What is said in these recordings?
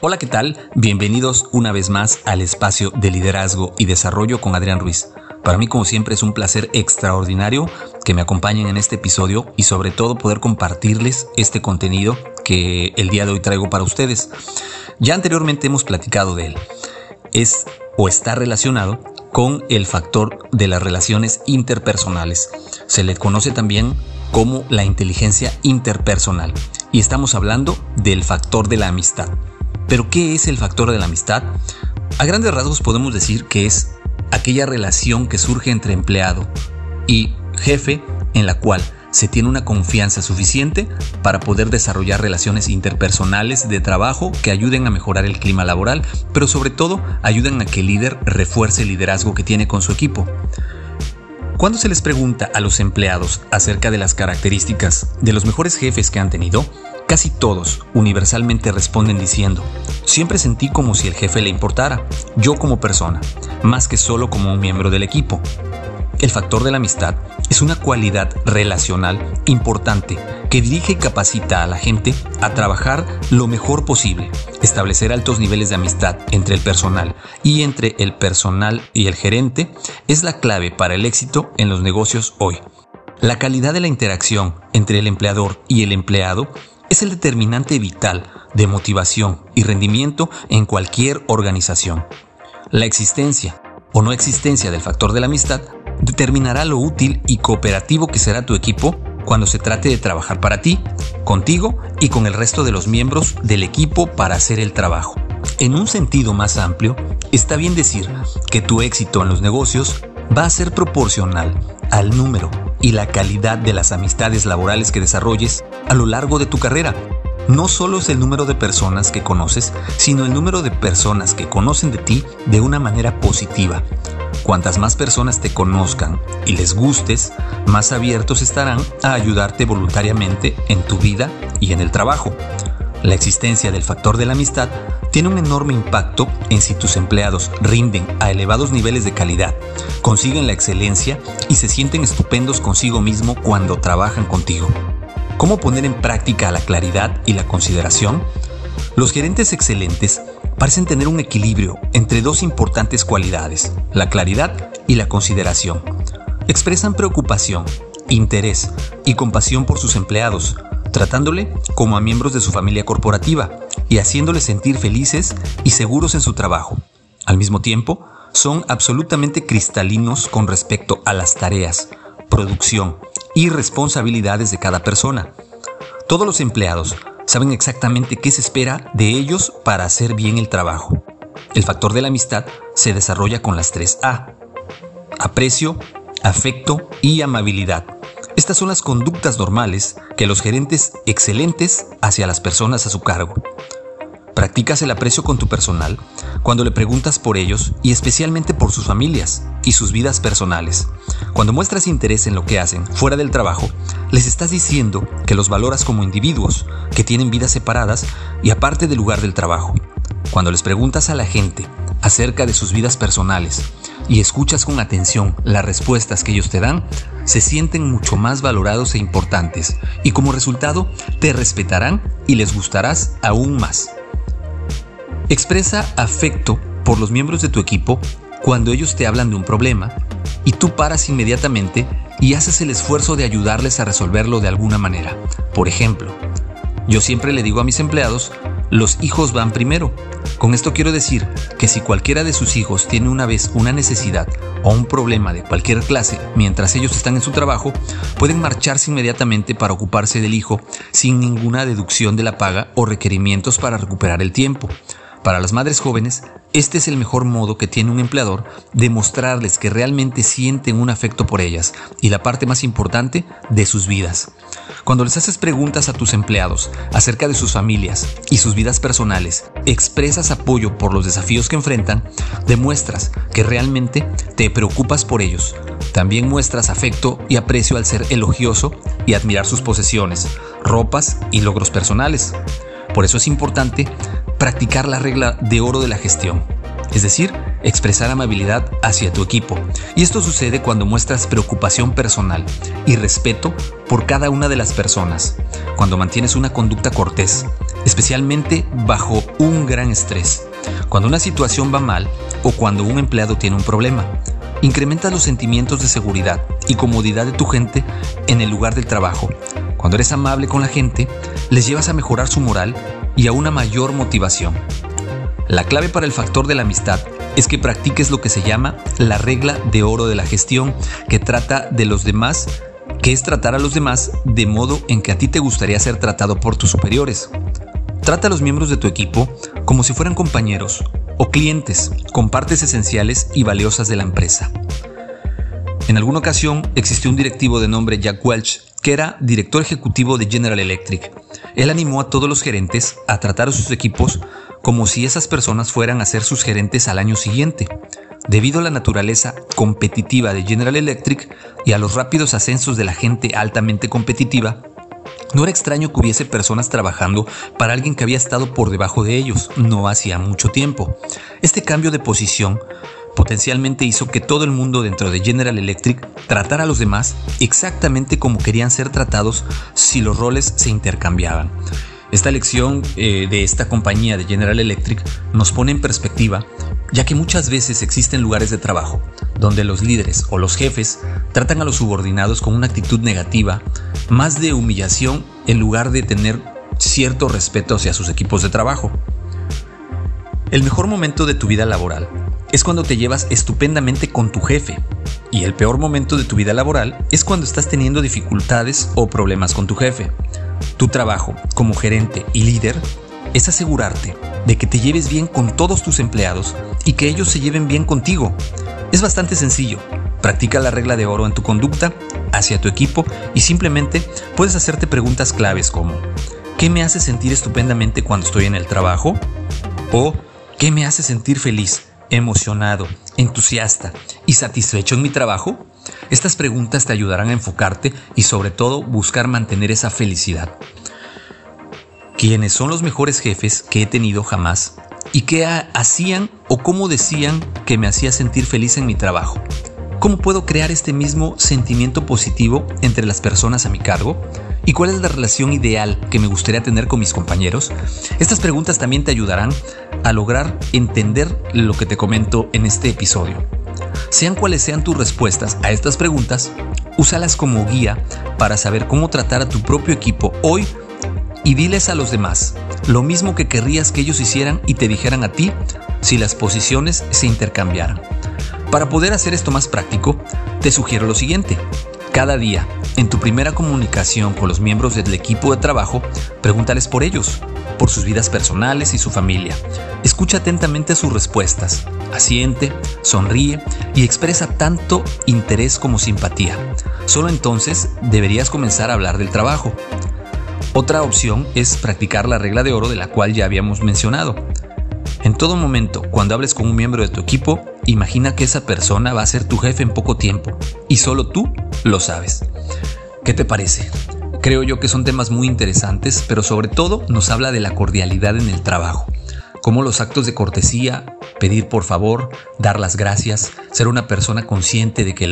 Hola, ¿qué tal? Bienvenidos una vez más al espacio de liderazgo y desarrollo con Adrián Ruiz. Para mí, como siempre, es un placer extraordinario que me acompañen en este episodio y sobre todo poder compartirles este contenido que el día de hoy traigo para ustedes. Ya anteriormente hemos platicado de él. Es o está relacionado con el factor de las relaciones interpersonales. Se le conoce también como la inteligencia interpersonal. Y estamos hablando del factor de la amistad. ¿Pero qué es el factor de la amistad? A grandes rasgos podemos decir que es aquella relación que surge entre empleado y jefe en la cual se tiene una confianza suficiente para poder desarrollar relaciones interpersonales de trabajo que ayuden a mejorar el clima laboral, pero sobre todo ayudan a que el líder refuerce el liderazgo que tiene con su equipo. Cuando se les pregunta a los empleados acerca de las características de los mejores jefes que han tenido, casi todos universalmente responden diciendo: siempre sentí como si el jefe le importara, yo como persona, más que solo como un miembro del equipo. El factor de la amistad es una cualidad relacional importante que dirige y capacita a la gente a trabajar lo mejor posible. Establecer altos niveles de amistad entre el personal y entre el personal y el gerente es la clave para el éxito en los negocios hoy. La calidad de la interacción entre el empleador y el empleado es el determinante vital de motivación y rendimiento en cualquier organización. La existencia o no existencia del factor de la amistad determinará lo útil y cooperativo que será tu equipo cuando se trate de trabajar para ti, contigo y con el resto de los miembros del equipo para hacer el trabajo. En un sentido más amplio, está bien decir que tu éxito en los negocios va a ser proporcional al número y la calidad de las amistades laborales que desarrolles a lo largo de tu carrera. No solo es el número de personas que conoces, sino el número de personas que conocen de ti de una manera positiva. Cuantas más personas te conozcan y les gustes, más abiertos estarán a ayudarte voluntariamente en tu vida y en el trabajo. La existencia del factor de la amistad tiene un enorme impacto en si tus empleados rinden a elevados niveles de calidad, consiguen la excelencia y se sienten estupendos consigo mismo cuando trabajan contigo. ¿Cómo poner en práctica la claridad y la consideración? Los gerentes excelentes parecen tener un equilibrio entre dos importantes cualidades, la claridad y la consideración. Expresan preocupación, interés y compasión por sus empleados, tratándole como a miembros de su familia corporativa y haciéndoles sentir felices y seguros en su trabajo. Al mismo tiempo, son absolutamente cristalinos con respecto a las tareas, producción y responsabilidades de cada persona. Todos los empleados saben exactamente qué se espera de ellos para hacer bien el trabajo. El factor de la amistad se desarrolla con las 3A: aprecio, afecto y amabilidad. Estas son las conductas normales que los gerentes excelentes hacia las personas a su cargo. Practicas el aprecio con tu personal cuando le preguntas por ellos y especialmente por sus familias y sus vidas personales. Cuando muestras interés en lo que hacen fuera del trabajo, les estás diciendo que los valoras como individuos que tienen vidas separadas y aparte del lugar del trabajo. Cuando les preguntas a la gente acerca de sus vidas personales y escuchas con atención las respuestas que ellos te dan, se sienten mucho más valorados e importantes y como resultado te respetarán y les gustarás aún más. Expresa afecto por los miembros de tu equipo cuando ellos te hablan de un problema y tú paras inmediatamente y haces el esfuerzo de ayudarles a resolverlo de alguna manera. Por ejemplo, yo siempre le digo a mis empleados: los hijos van primero. Con esto quiero decir que si cualquiera de sus hijos tiene una vez una necesidad o un problema de cualquier clase mientras ellos están en su trabajo, pueden marcharse inmediatamente para ocuparse del hijo sin ninguna deducción de la paga o requerimientos para recuperar el tiempo. Para las madres jóvenes, este es el mejor modo que tiene un empleador de mostrarles que realmente sienten un afecto por ellas y la parte más importante de sus vidas. Cuando les haces preguntas a tus empleados acerca de sus familias y sus vidas personales, expresas apoyo por los desafíos que enfrentan, demuestras que realmente te preocupas por ellos. También muestras afecto y aprecio al ser elogioso y admirar sus posesiones, ropas y logros personales. Por eso es importante practicar la regla de oro de la gestión, es decir, expresar amabilidad hacia tu equipo. Y esto sucede cuando muestras preocupación personal y respeto por cada una de las personas, cuando mantienes una conducta cortés, especialmente bajo un gran estrés, cuando una situación va mal o cuando un empleado tiene un problema. Incrementas los sentimientos de seguridad y comodidad de tu gente en el lugar del trabajo. Cuando eres amable con la gente, les llevas a mejorar su moral y a una mayor motivación. La clave para el factor de la amistad es que practiques lo que se llama la regla de oro de la gestión, que trata de los demás, que es tratar a los demás de modo en que a ti te gustaría ser tratado por tus superiores. Trata a los miembros de tu equipo como si fueran compañeros o clientes con partes esenciales y valiosas de la empresa. En alguna ocasión existió un directivo de nombre Jack Welch, que era director ejecutivo de General Electric. Él animó a todos los gerentes a tratar a sus equipos como si esas personas fueran a ser sus gerentes al año siguiente. Debido a la naturaleza competitiva de General Electric y a los rápidos ascensos de la gente altamente competitiva, no era extraño que hubiese personas trabajando para alguien que había estado por debajo de ellos no hacía mucho tiempo. Este cambio de posición potencialmente hizo que todo el mundo dentro de General Electric tratara a los demás exactamente como querían ser tratados si los roles se intercambiaban. Esta lección de esta compañía de General Electric nos pone en perspectiva, ya que muchas veces existen lugares de trabajo donde los líderes o los jefes tratan a los subordinados con una actitud negativa, más de humillación en lugar de tener cierto respeto hacia sus equipos de trabajo. El mejor momento de tu vida laboral es cuando te llevas estupendamente con tu jefe, y el peor momento de tu vida laboral es cuando estás teniendo dificultades o problemas con tu jefe. Tu trabajo como gerente y líder es asegurarte de que te lleves bien con todos tus empleados y que ellos se lleven bien contigo. Es bastante sencillo. Practica la regla de oro en tu conducta hacia tu equipo y simplemente puedes hacerte preguntas claves como: ¿qué me hace sentir estupendamente cuando estoy en el trabajo? O ¿qué me hace sentir feliz, emocionado, entusiasta y satisfecho en mi trabajo? Estas preguntas te ayudarán a enfocarte y sobre todo buscar mantener esa felicidad. ¿Quiénes son los mejores jefes que he tenido jamás? ¿Y qué hacían o cómo decían que me hacía sentir feliz en mi trabajo? ¿Cómo puedo crear este mismo sentimiento positivo entre las personas a mi cargo? ¿Y cuál es la relación ideal que me gustaría tener con mis compañeros? Estas preguntas también te ayudarán a lograr entender lo que te comento en este episodio. Sean cuales sean tus respuestas a estas preguntas, úsalas como guía para saber cómo tratar a tu propio equipo hoy y diles a los demás lo mismo que querrías que ellos hicieran y te dijeran a ti si las posiciones se intercambiaran. Para poder hacer esto más práctico, te sugiero lo siguiente. Cada día, en tu primera comunicación con los miembros del equipo de trabajo, pregúntales por ellos, por sus vidas personales y su familia. Escucha atentamente sus respuestas, asiente, sonríe y expresa tanto interés como simpatía. Solo entonces deberías comenzar a hablar del trabajo. Otra opción es practicar la regla de oro de la cual ya habíamos mencionado. En todo momento, cuando hables con un miembro de tu equipo, imagina que esa persona va a ser tu jefe en poco tiempo y solo tú lo sabes. ¿Qué te parece? Creo yo que son temas muy interesantes, pero sobre todo nos habla de la cordialidad en el trabajo. Como los actos de cortesía, pedir por favor, dar las gracias, ser una persona consciente de que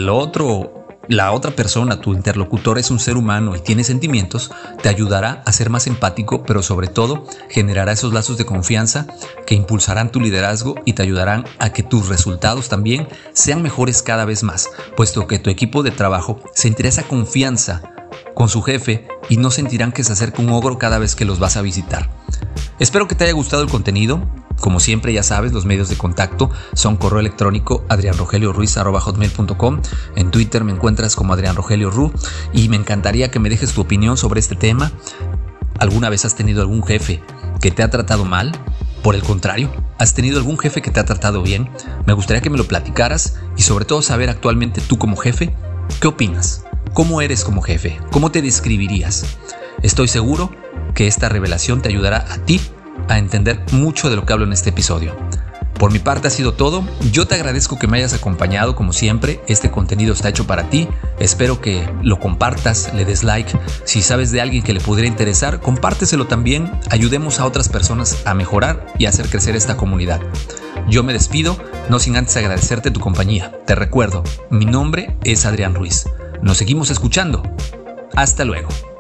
la otra persona, tu interlocutor, es un ser humano y tiene sentimientos, te ayudará a ser más empático, pero sobre todo generará esos lazos de confianza que impulsarán tu liderazgo y te ayudarán a que tus resultados también sean mejores cada vez más, puesto que tu equipo de trabajo sentirá esa confianza con su jefe y no sentirán que se acerca un ogro cada vez que los vas a visitar. Espero que te haya gustado el contenido. Como siempre, ya sabes, los medios de contacto son correo electrónico adrianrogelioruiz@hotmail.com. En Twitter me encuentras como adrianrogelioru y me encantaría que me dejes tu opinión sobre este tema. ¿Alguna vez has tenido algún jefe que te ha tratado mal? Por el contrario, ¿has tenido algún jefe que te ha tratado bien? Me gustaría que me lo platicaras y sobre todo saber actualmente tú como jefe, ¿qué opinas? ¿Cómo eres como jefe? ¿Cómo te describirías? Estoy seguro que esta revelación te ayudará a ti a entender mucho de lo que hablo en este episodio. Por mi parte ha sido todo. Yo te agradezco que me hayas acompañado como siempre. Este contenido está hecho para ti. Espero que lo compartas, le des like. Si sabes de alguien que le pudiera interesar, compárteselo también. Ayudemos a otras personas a mejorar y a hacer crecer esta comunidad. Yo me despido, no sin antes agradecerte tu compañía. Te recuerdo, mi nombre es Adrián Ruiz. Nos seguimos escuchando. Hasta luego.